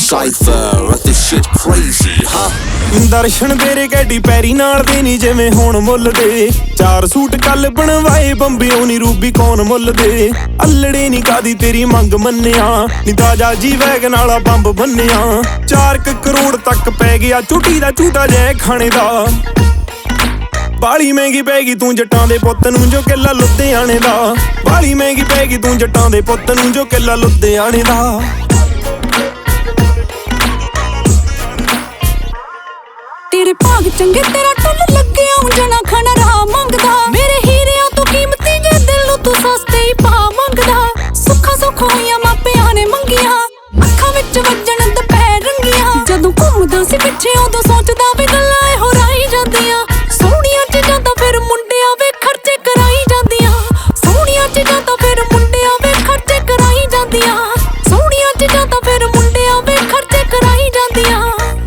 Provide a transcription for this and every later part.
Cypher, this shit crazy, huh? ਦਰਸ਼ਨ ਤੇਰੇ ਕੈਡੀ ਪੈਰੀ ਨਾਲ ਦੇ ਨੀ ਜਿਵੇਂ ਹੁਣ ਮੁੱਲ ਦੇ 4 ਸੂਟ ਕੱਲ ਬਣਵਾਏ ਬੰਬਿਓ ਨੀ ਰੂਬੀ ਕੌਣ ਮੁੱਲ ਦੇ ਅਲੜੇ ਨੀ ਕਾਦੀ ਤੇਰੀ ਮੰਗ ਮੰਨਿਆ ਨੀ ਤਾਜਾ ਜੀ ਵੈਗਨ ਵਾਲਾ ਬੰਬ ਬੰਨਿਆ 4 ਕਰੋੜ ਤੱਕ ਪੈ ਗਿਆ ਝੂਟੀ ਦਾ ਝੂਟਾ ਜੈ ਖਾਣੇ ਦਾ ਬਾਲੀ ਮਹਿੰਗੀ ਪੈਗੀ ਤੂੰ ਜੱਟਾਂ ਦੇ ਪੁੱਤ ਨੂੰ ਜੋ ਕਿੱਲਾ ਲੁਧਿਆਣੇ ਦਾ ਬਾਲੀ ਮਹਿੰਗੀ ਪੈਗੀ ਤੂੰ ਜੱਟਾਂ ਦੇ ਪੁੱਤ ਨੂੰ ਜੋ ਕਿੱਲਾ ਲੁਧਿਆਣੇ ਦਾ तेरे भाग चंगे तेरा टुल लगे जना खाना रहा मंगदा मेरे हीरिया तू कीमती जे दिल नू तू सस्ते ही पा मंगदा सुखा सुख होइया मापिया ने मंगिया अखां विच वजन दुपहर रंगिया जदों घुमदा सी पिछे उदों सोचदा वे गल्लां इहो राही जांदियां सोहणियां चीजां तां फिर मुंडिया वे खर्चे कराई जांदियां सोहणियां चीजां तां फिर मुंडिया वे खर्चे कराई जांदियां सोहणियां चीजां तां फिर मुंडिया वे खर्चे कराई जांदियां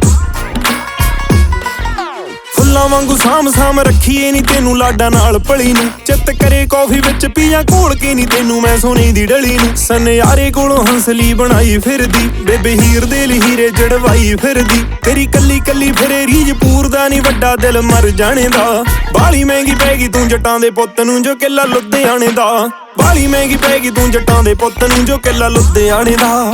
ਫੁੱਲਾਂ ਵਾਂਗੂ ਸਾਮ ਰੱਖੀਏ ਨੀ ਤੈਨੂੰ ਲਾਡਾ ਨਾਲ ਪਲੀ ਨੂੰ ਚਿੱਤ ਕਰੇ ਕੌਫੀ ਵਿੱਚ ਪੀਆਂ ਘੋਲ ਕੇ ਨੀ ਤੈਨੂੰ ਮੈਂ ਸੋਨੇ ਦੀ ਡਲੀ ਨੂੰ ਸਨਿਆਰੇ ਕੋਲੋਂ ਹੰਸਲੀ ਬਣਾਈ ਫਿਰਦੀ ਬੇਬੇ ਹੀਰ ਦੇ ਲਈ ਹੀਰੇ ਜੜਵਾਈ ਫਿਰਦੀ ਤੇਰੀ ਕੱਲੀ ਕੱਲੀ ਫਿਰੇ ਰੀਝ ਪੂਰਦਾ ਨੀ ਵੱਡਾ ਦਿਲ ਮਰ ਜਾਣੇ ਦਾ ਬਾਲੀ ਮਹਿੰਗੀ ਪੈਗੀ ਤੂੰ ਜੱਟਾਂ ਦੇ ਪੁੱਤ ਨੂੰ ਜੋ ਕਿੱਲਾ ਲੁਧਿਆਣੇ ਦਾ ਬਾਲੀ ਮਹਿੰਗੀ ਪੈਗੀ ਤੂੰ ਜੱਟਾਂ ਦੇ ਪੁੱਤ ਨੂੰ ਜੋ ਕਿੱਲਾ ਲੁਧਿਆਣੇ ਦਾ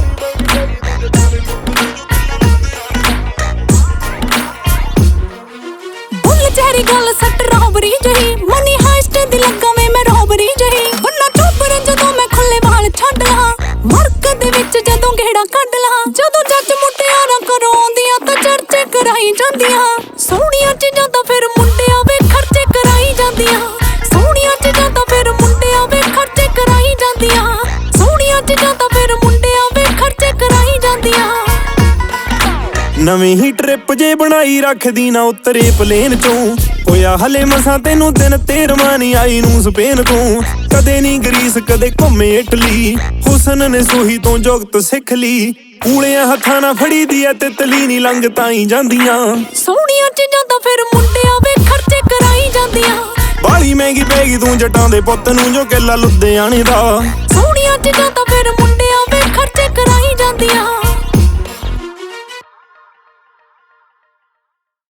तेरी गल सट रॉबरी जही मनी हाइस्ट दी लगावे मैं रॉबरी जही बन्ना चोपर जदों मैं खुले वाल छड्ड ला मरक दे विच जदों गेड़ा कढ ला जदों जज मुटियारां घरों आउंदियां तां चर्चे कराई जांदियां सोहणियां चीजां तां फिर मुंडिया वे खर्चे कराई जांदियां सोहणियां चीजां तां फिर मुंडिया वे खर्चे कराई जांदियां सोहणियां चीजां तां फिर मुंडिया वे खर्चे कराई जांदियां ਨਵੀਂ ਹੀ ਟ੍ਰਿਪ ਜੇ ਬਣਾਈ ਰੱਖਦੀ ਨਾ ਉਤਰੇ ਪਲੇਨ ਚੋਂ ਹੋਇਆ ਹਲੇ ਮਸਾਂ ਤੈਨੂੰ ਦਿਨ 13ਵਾਂ ਨੀ ਆਈ ਨੂੰ ਸਪੇਨ ਤੋਂ ਕਦੇ ਨੀ ਗਰੀਸ ਕਦੇ ਘੁੰਮੇ ਇਟਲੀ ਹੁਸਨ ਨੇ ਸੋਹੀ ਤੋਂ ਜੁਗਤ ਸਿੱਖ ਲਈ ਕੂਲਿਆਂ ਹੱਥਾਂ ਨਾਲ ਫੜੀ ਦੀ ਐ ਤਿਤਲੀ ਨੀ ਲੰਘ ਤਾਈ ਜਾਂਦੀਆਂ ਸੋਹਣੀਆਂ ਚੀਜ਼ਾਂ ਤਾਂ ਫਿਰ ਮੁੰਡਿਆਂ ਵੇ ਖਰਚੇ ਕਰਾਈ ਜਾਂਦੀਆਂ ਬਾਲੀ ਮਹਿੰਗੀ ਪੈਗੀ ਤੂੰ ਜੱਟਾਂ ਦੇ ਪੁੱਤ ਨੂੰ ਜੋ ਕਿੱਲਾ ਲੁਧਿਆਣੇ ਦਾ ਸੋਹਣੀਆਂ ਚੀਜ਼ਾਂ ਤਾਂ ਫਿਰ ਮੁੰਡਿਆਂ ਵੇ ਖਰਚੇ ਕਰਾਈ ਜਾਂਦੀਆਂ